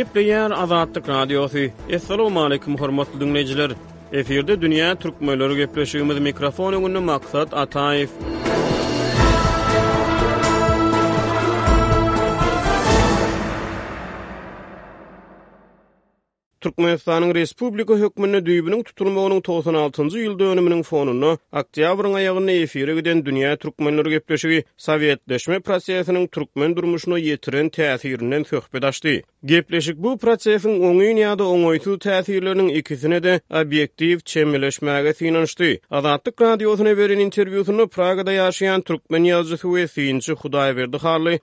Gepleýär Azatlyk Radiosu. Assalamu alaykum hormatly dinleyijiler. Eferde dünýä türkmenleri gepleşigimiz mikrofon öňünde maksat Ataýew. Türkmenistanyň Respublika hökmüne düýbüniň tutulmagynyň 96-njy ýyl dönüminiň fonuny oktýabryň aýagyna efire giden dünýä türkmenleri gepleşigi Sowetleşme prosesiniň türkmen durmuşyna ýetiren täsirinden söhbet açdy. Gepleşik bu prosesiň oňy ýa-da oňoýsuz täsirleriniň ikisine de obyektiw çemeleşmäge synanşdy. Azatlyk radiosyna beren interwýusyny Pragada ýaşaýan türkmen ýazgysy we synçy Hudaýberdi Harly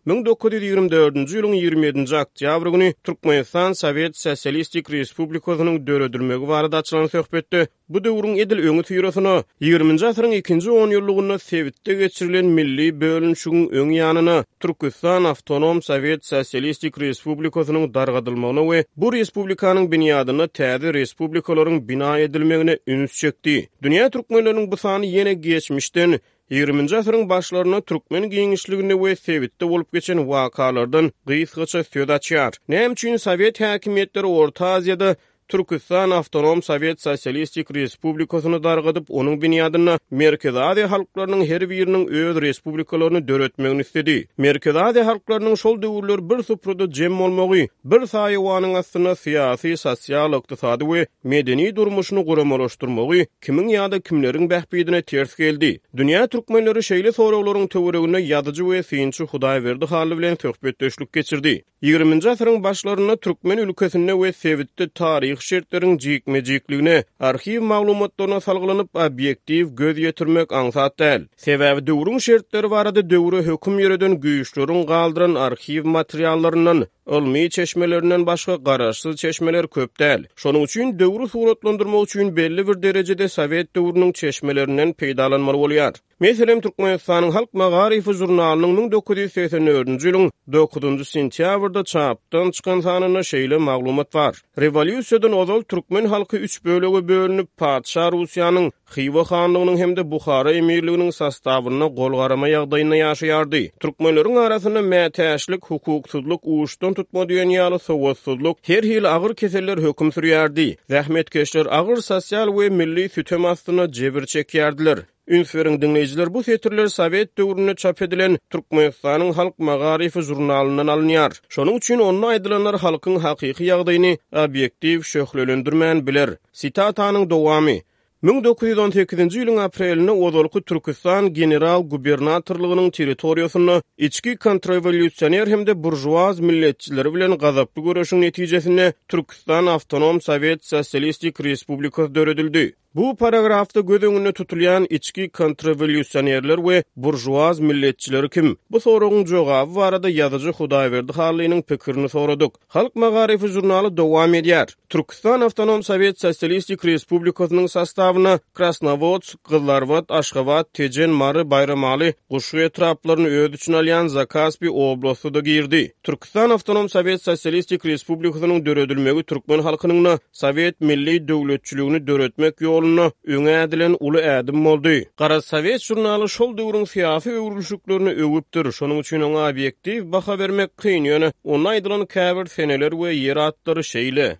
1924-nji ýylyň 27-nji oktýabr güni Türkmenistan Sowet Sosialistik Respublikasynyň döredilmegi barada açylan söhbetde bu döwrüň edil öňü tyrasyna 20-nji asyryň 2-nji 10 ýyllygyna Sewitde geçirilen milli bölünşigiň öň ýanyna Türkistan Awtonom Sowet Sosialistik Respublikasynyň dargadylmagyna we bu respublikanyň binýadyna täze respublikalaryň bina edilmegine üns çekdi. Dünýä türkmenleriniň bu sany ýene geçmişden 20-nji asyryň başlaryna türkmen giňişliginde we Sewitde bolup geçen wakalardan gysgaça söz açýar. Näme üçin Sowet häkimetleri Orta Aziýada Türkistan Awtonom Sowet Sosialistik Respublikasyny dargadyp onuň binýadyna Merkezi Aziýa halklarynyň her biriniň öz respublikalaryny döretmegini istedi. Merkezi Aziýa halklarynyň şol döwürler bir süprüde jem bolmagy, bir saýywanyň astyna syýasy, sosial, ykdysady we medeni durmuşyny guramalaşdyrmagy kimiň ýa-da kimleriň bähbidine ters geldi. Dünýä türkmenleri şeýle sorawlaryň töweregine ýazyjy we synçy Hudaýberdi Harly bilen söhbetdeşlik geçirdi. 20-nji asyryň başlaryna türkmen ülkesinde we Sewitde taryh şertleriň jikme-jikligine, arxiv maglumatlaryna salgylanyp obyektiw göz ýetirmek aňsat däl. Sebäbi döwrüň şertleri barada döwre hökm ýöreden güýçleriň galdyran arxiv materiallaryndan ilmi çeşmelerinden başga garaşsyz çeşmeler köp däl. Şonuň üçin döwrü suratlandyrmak üçin belli bir derejede Sowet döwrüniň çeşmelerinden peýdalanmaly bolýar. Meselem Türkmenistanyň Halk Magarifi jurnalynyň 1984-nji ýylyň 9-njy sentýabrda çapdan çykan sanyna şeýle maglumat bar. Rewolýusiýadan ozal türkmen halky 3 bölege bölünip Padşah Russiýanyň Xiva hanlygynyň hemde Buhara emirliginiň sastawyna golgarama ýagdaýyna ýaşaýardy. Türkmenleriň arasyna mätäşlik, hukuksuzluk, uýuşdan tutma diýen ýaly sowatsuzluk, her hil agyr keseller hökm sürýärdi. Zähmetkeşler agyr sosial we milli sütem astyna jebir çekýärdiler. Ünsveriň dinleyijiler, bu setirler Sowet döwründe çap edilen Türkmenistanyň Halk Magarifi jurnalyndan alınýar. Şonuň üçin onu aýdylanlar halkyň hakyky ýagdaýyny obyektiw şöhlelendirmän biler. Sitatatyň dowamy 1918-nji ýylyň aprelinde ozalky Türkistan general gubernatorlygynyň territoriýasyna içki kontrrewolýusioner hemde burjuaz milletçileri bilen gazaply göreşiň netijesinde Türkistan Awtonom Sowet Sosialistik Respublikasy döredildi. Bu paragrafda göz öňünde tutulýan içki kontrrewolýusionerler we burjuaz milletçileri kim? Bu soragyň jogaby barada ýazyjy Hudaýberdi Harlynyň pikirini soradyk. Halk Magarifi jurnaly dowam edýär. Türkistan Awtonom Sowet Sosialistik Respublikasynyň sastawyna Krasnovodsk, Gyllarbat, Aşgabat, Tejen, Mary, Bayramaly, Guşy etraplaryny öz üçin alýan Zakaspi oblasty da girdi. Türkistan Awtonom Sowet Sosialistik Respublikasynyň döredilmegi türkmen halkynyň Sowet milli döwletçiligini döretmek ýoluna öňe edilen uly ädim boldy. Gara Sowet jurnaly şol döwrüň syýasy öwrülşüklerini öwüpdir. Şonuň üçin oňa obyektiw baha bermek kyn ýöne onu aýdylan käbir seneler we yer atlary şeýle.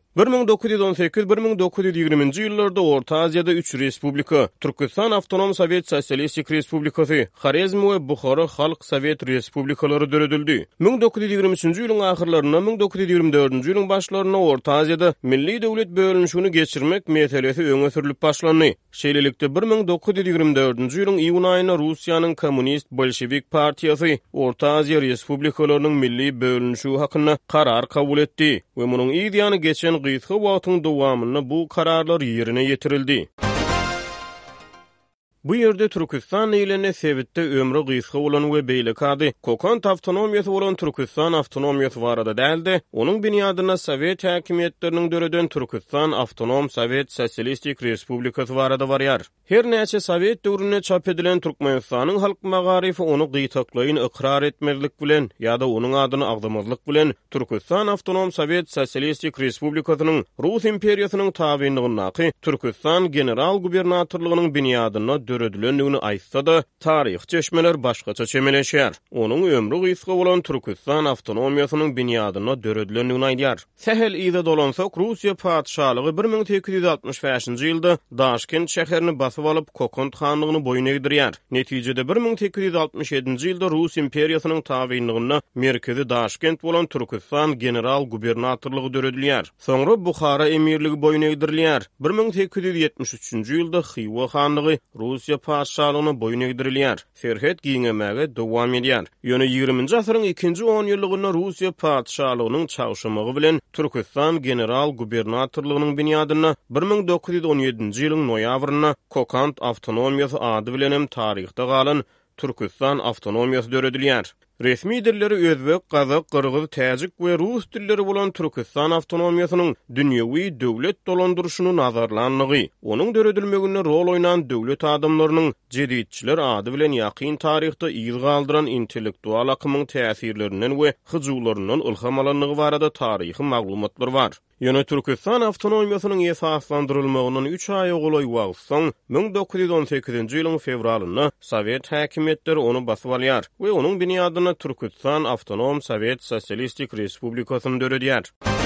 1918-1920-nji ýyllarda Orta Aziýada 3 respublika, Türkistan Awtonom Sowet Sosialistik Respublikasy, Xarezm we Bukhara Halk Sowet Respublikalary döredildi. 1923-nji ýylyň ahyrlaryna 1924-nji ýylyň başlaryna Orta Aziýada milli döwlet bölünşigini geçirmek meselesi öňe sürilip başlandy. Şeýlelikde 1924-nji ýylyň iýun aýyna Russiýanyň Kommunist Bolşewik partiýasy Orta Aziýa respublikalarynyň milli bölünşigi hakyna karar kabul etdi we munyň ideýany geçen gysga wagtyň dowamyna bu kararlar ýerine ýetirildi. Bu ýerde Türkistan ýylene Sewitde ömrü gysga bolan we beýlekady kokon awtonomiýasy bolan Türkistan awtonomiýasy barada däldi. Onuň binýadyna Sowet häkimetleriniň döreden Türkistan Awtonom Sowet Sosialistik Respublikasy barada barýar. Her näçe Sowet döwrüne çap edilen Türkmenistanyň Halk Magarifi onu gytaklaýyn ikrar etmezlik bilen ýa-da onuň adyny agdamazlyk bilen Türkistan Awtonom Sowet Sosialistik Respublikasynyň Rus imperiýasynyň tabiinligini Türkistan general gubernatorlygynyň binýadyna döredilendigini aýtsa-da, taryh çeşmeler başgaça çemeleşýär. Onuň ömrü gysga bolan Türkistan awtonomiýasynyň binýadyna döredilendigini aýdýar. Sehel ýyda dolansak, Russiýa padşalygy 1865-nji ýylda Daşkent şäherini basyp alyp Kokand hanlygyny boýuna egdirýär. Netijede 1867-nji ýylda Rus imperiýasynyň tabynlygyna merkezi Daşkent bolan Türkistan general gubernatorlygy döredilýär. Soňra Buhara emirligi boýuna egdirilýär. 1873-nji ýylda Xiva hanlygy Russiýa padşalygyna boyun egdirilýär. Serhet giňemäge dowam edýär. Ýöne 20-nji asyryň 2-nji 10 ýyllygyna Russiýa padşalygynyň çagşymagy bilen Türkistan general gubernatorlygynyň binýadyna 1917-nji ýylyň noýabryna Kokand awtonomiýasy ady bilen hem taryhda galan Türkistan awtonomiýasy döredilýär. Resmi dilleri Özbek, Kazak, Kırgız, Täjik we Rus dilleri bolan Türkistan awtonomiýasynyň dünýäwi döwlet dolandyrşyny nazarlanlygy, onuň döredilmeginde rol oýnan döwlet adamlarynyň jedidçiler ady bilen ýakyn taryhda ýyl galdyran intellektual akymyň täsirlerinden we hyjywlaryndan ilham alanlygy barada taryhy maglumatlar bar. Ýöne Türkistan awtonomiýasynyň esaslandyrylmagynyň 3 aý golay wagtdan 1918-nji ýylyň fevralyna Sowet häkimetleri onu basyp alýar we onuň binýadyna Türkistan Awtonom Sowet Sosialistik Respublikasyny döredýär.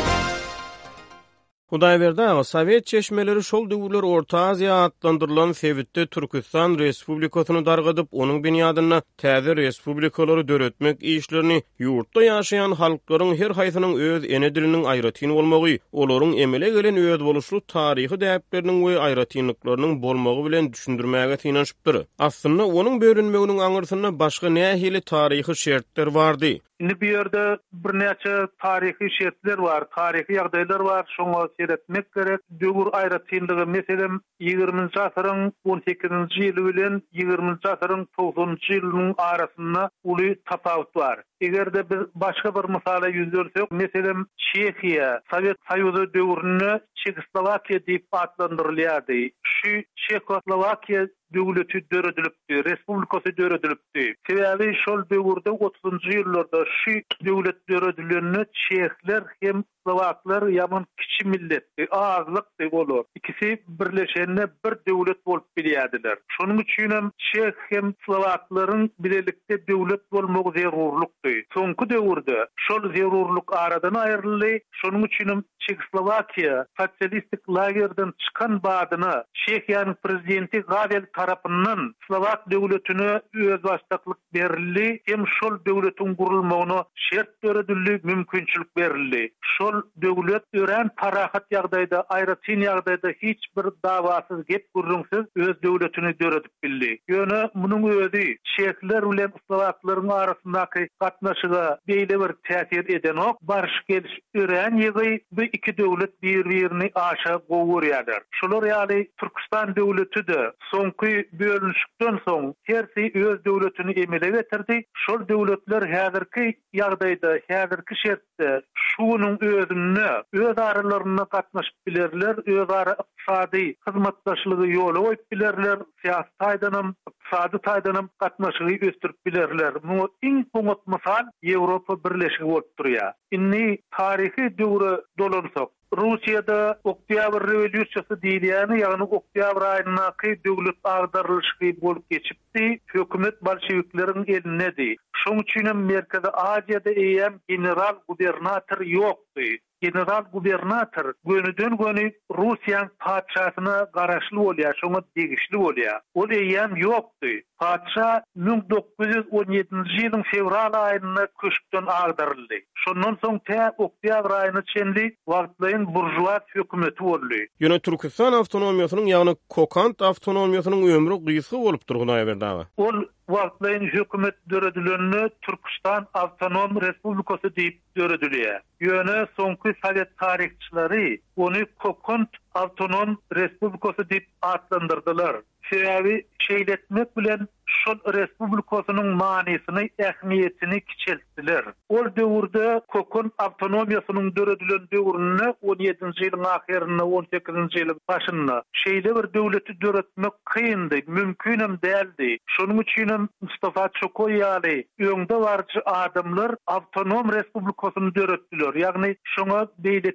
Hudaýberde Sowet çeşmeleri şol döwürler Orta Aziýa adlandyrylan Sewitde Türkistan Respublikasyny dargadyp, onuň binýadyna täze respublikalary döretmek işlerini ýurtda ýaşaýan halklaryň her haýsynyň öz ene diliniň aýratyny bolmagy, olaryň emele gelen öz boluşly taryhy däpleriniň we aýratynlyklarynyň bolmagy bilen düşündirmäge synanypdyr. Aslynda onuň bölünmeginiň aňyrsyna başga nähili taryhy şertler bardy. Indi bir yerde bir neçe tarihi şertler var, tarihi ýagdaýlar var, şoňa seretmek gerek. Döwür aýratynlygy meselem 20-nji asyryň 18-nji ýyly bilen 20-nji asyryň 90-njy ýylynyň arasynda uly tapawut var. Egerde biz başga bir mysala ýüzlersek, meselem Çekiýa, Sowet Soýuzy döwründe Çekoslowakiýa diýip adlandyrylýardy. Şu Çekoslowakiýa döwleti döredilipdi, respublikasy döredilipdi. Sebäbi şol döwürde 30-njy ýyllarda şu döwlet döredilenini Çekler hem Slovaklar ýaman kiçi milletdi, azlykdy bolar. İkisi birleşende bir döwlet bolup bilýärdiler. Şonuň üçin hem Çek hem Slovaklaryň bilelikde döwlet bolmagy zerurlukdy. Soňky döwürde şol zerurluk aradan aýryldy. Şonuň üçin hem Çekoslowakiýa sosialistik lagerden çykan badyna Çekiýanyň prezidenti Gavel tarapyndan Slovak döwletine öz başçylyk berildi. Hem şol döwletiň gurulmagyna şert döredildi, mümkinçilik berildi. Şol döwlet ören parahat ýagdaýda, aýratyn ýagdaýda hiç bir dawasyz gep gurrunsyz öz döwletini döredip bildi. Ýöne munyň özi Çekler bilen Slowaklaryň arasyndaky gatnaşyga beýle bir täsir edenok, barış geliş ören ýygy bu iki döwlet bir-birini aşa gowurýardyr. Şolar ýaly Türkistan döwleti de soňky bölünüşikden soň hersi öz döwletini emele getirdi. Şol döwletler häzirki ýagdaýda, häzirki şertde şunyň özüne, öz aralaryna gatnaşyp bilerler, öz ara ykdysady hyzmatdaşlygy ýoly goýup bilerler, syýasat taýdanam, ykdysady taýdanam gatnaşygy östürip bilerler. Bu iň goňat mysal Ýewropa Birleşigi bolup durýar. Inni tarihi döwre dolansak, Russiýada Oktyabr rewolýusiýasy diýilýäni, ýagny oktyabr aýynaky döwlet agdarylşy bolup geçipdi, hökümet bolşewikleriň elinedi. Şoň üçin hem Merkezi Aziýada eýem general gubernator ýokdy. General gubernator gönüden göni Russiýanyň padşahyna garaşly bolýar, şoňa degişli bolýar. Ol eýem ýokdy. Padşa 1917-nji ýylyň fevral aýyna köşkden agdaryldy. Şondan soň oktyabr aýyny çenli wagtlaryň burjuaz hökümeti boldy. Ýöne Türkistan awtonomiýasynyň ýagny Kokand awtonomiýasynyň ömrü gysga bolup durýan berdi. Ol wagtlaryň hökümet döredilenini Türkistan Awtonom Respublikasy diýip döredilýär. Ýöne soňky Sowet tarihçilari onu Kokand Awtonom Respublikasy diýip adlandyrdylar. Sebäbi şeýletmek bilen şol respublikasynyň manysyny, ähmiýetini kiçeltdiler. Ol döwürde Kokand awtonomiýasynyň döredilen döwrüne 17-nji ýylyň ahyrynda, 18-nji ýylyň başynda şeýle bir döwleti döretmek kyndy, mümkin hem däldi. Şonuň üçin Mustafa Çokoy ýaly öňde barjy adamlar awtonom respublikasyny döretdiler. Ýagny şoňa beýleki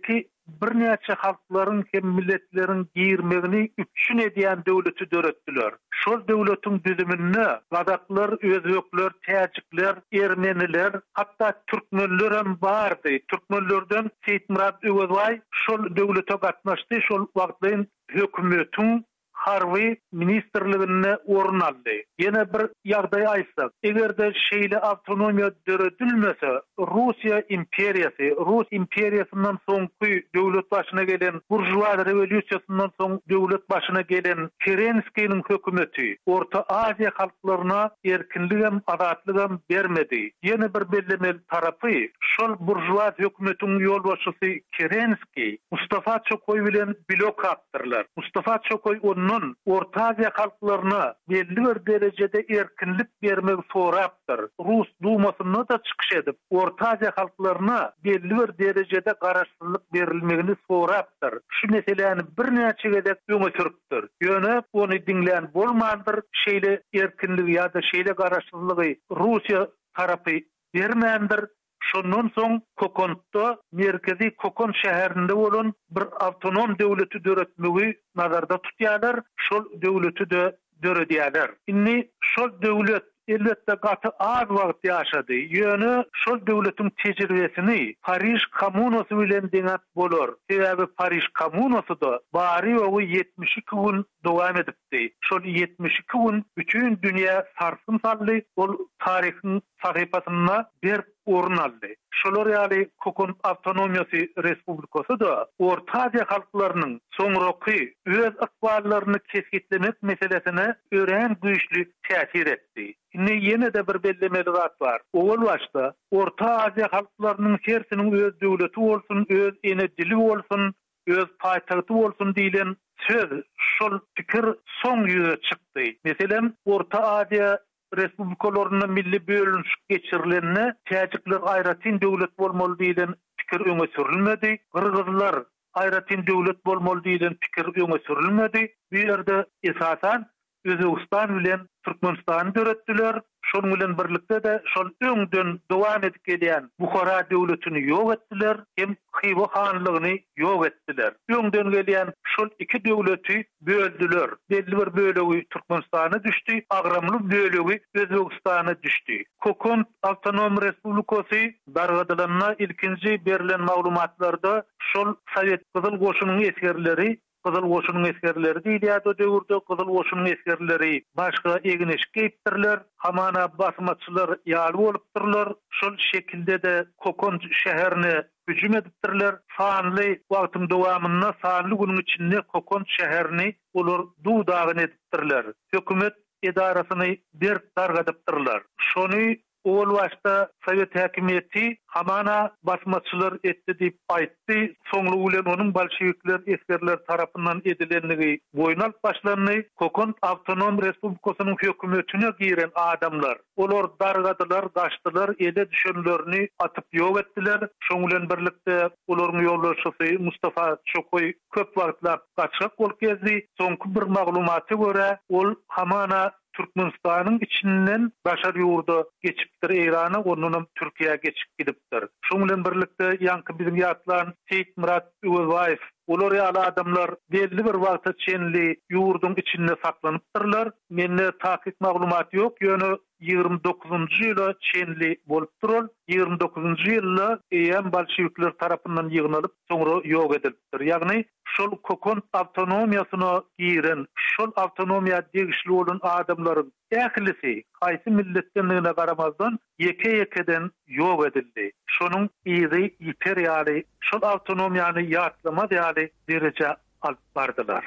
birnäçe halklaryň hem milletleriň girmegini üçin edýän döwleti döretdiler. Şol döwletiň düzümini gadaklar, özbekler, täjikler, ermeniler, hatda türkmenler hem bardy. Türkmenlerden Seyitmurat Öwezbay şol döwlete gatnaşdy, şol wagtlaryň hökümetiň harby ministerligine orun aldy. Yine bir ýagdaý aýtsak, egerde şeýle awtonomiýa döredilmese, Russiýa imperiýasy, Rus imperiýasyndan soňky döwlet başyna gelen burjuwa rewolýusiýasyndan soň döwlet başyna gelen Kerenskiýiň hökümeti Orta Aziýa halklaryna erkinlik hem azatlyk hem bermedi. Yine bir bellemeli tarapy şol burjuwa hökümetiň ýolbaşçysy Kerenskiy Mustafa Çokoy bilen blok atdyrlar. Mustafa Çokoy onun Orta Aziýa halklaryna belli bir derecede erkinlik bermek sorapdyr. Rus Dumasyna da çykyş edip Orta Aziýa halklaryna belli bir derecede garaşsyzlyk berilmegini sorapdyr. Şu meseleni birnäçe gezek öňe sürüpdir. Ýöne onu dinleýän bolmandyr. Şeýle erkinlik ýa-da şeýle garaşsyzlygy Russiýa tarapy bermändir. Şondan soň Kokondda merkezi Kokon şäherinde bolan bir awtonom döwleti döretmegi nazarda tutýarlar. Şol döwleti de döredýärler. Inni şol döwlet elbetde gaty az wagt ýaşady. Ýöne şol döwletiň tejribesini Paris Kommunasy bilen deňat bolar. Sebäbi Paris Kommunasy da bary we 72 gün dowam edipdi. Şol 72 gün bütün dünýä sarsym saldy. Ol taryhyň sahypasyna bir orun aldy. Şolar ýaly Kokon Awtonomiýasy Respublikasy da Orta Aziýa halklarynyň soňraky öz ykballaryny kesgitlemek meselesine ören güýçli täsir etdi. Ýene de bir bellemeli zat bar. Owal başda Orta Aziýa halklarynyň hersiniň öz döwleti bolsun, öz ene dili bolsun, öz paýtagty bolsun diýilen söz şol pikir soň ýüze çykdy. Meselem Orta Aziýa Respublikalaryna milli bölünşik geçirilenine täjikler aýratyn döwlet bolmaly diýilen pikir öňe sürilmedi. Kırgızlar aýratyn döwlet bolmaly diýilen pikir öňe sürilmedi. Bu ýerde esasan Özbegistan bilen Türkmenistany döretdiler. Şonuň bilen birlikde de şol öňden dowam edip gelýän Bukhara döwletini ýok etdiler, hem Xiva hanlygyny ýok etdiler. Öňden gelýän şol iki döwleti böldüler. Belli bir bölegi Türkmenistana düşdi, agramly bölegi Özbegistana düşdi. Kokon Awtonom Respublikasy dargadylanyna ilkinji berilen maglumatlarda şol Sowet Gyzyl Goşunyň eskerleri Gyzyl Goşunyň eskerleri diýilýär o döwürde. Gyzyl Goşunyň eskerleri başga egneşik gepdirler, hamana basmaçylar ýaly bolupdyrlar. Şol şekilde de Kokon şäherini hüjüm edipdirler. Sanly wagtyň dowamyna, sanly günüň içinde Kokon şäherini olar duwdagyny edipdirler. Hökümet edarasyny bir targadypdyrlar. Şonu ol başta Sowet häkimeti hamana basmaçylar etdi diýip aýtdy. Soňlu bilen onuň bolşewikler eskerler tarapyndan edilenligi boýnal başlandy. Kokon Awtonom Respublikasynyň hökümetine giren adamlar olar dargadylar, gaçdylar, ele düşenlerini atyp ýok etdiler. Şoň bilen birlikde olaryň ýoldaşy Mustafa Çokoy köp wagtlar gaçak bolup gezdi. Soňky bir maglumaty görä ol hamana Türkmenistanyň içinden başar ýurda geçipdir Irana, onunam Türkiýe geçip gidipdir. Şoň bilen birlikde ýanky bizim ýatlan Seyitmurat Öwezbaýew olar ýaly adamlar belli bir wagtda çenli ýurduň içinde saklanypdyrlar. Mende tahkik maglumaty ýok. Ýöne 29-njy ýyla çenli bolupdyr. 29-njy ýylda eýen bolşewikler tarapyndan ýygnalyp soňra ýok edilipdir. Ýagny şol Kokon awtonomiýasyna giren, şol awtonomiýa degişli bolan adamlaryň ählisi haýsy milletdenligine garamazdan ýeke-ýekeden ýok edildi. Şonuň ýygy ýiter ýaly şol awtonomiýany ýatlama ýaly derece alyp bardylar.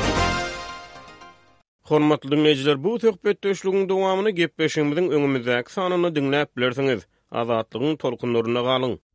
Hormatly dinleýijiler, bu söhbetdeşligiň dowamyny gepleşigimiziň öňümüzdäki sanyny dinläp bilersiňiz. Azatlygyň tolkunlaryna galyň.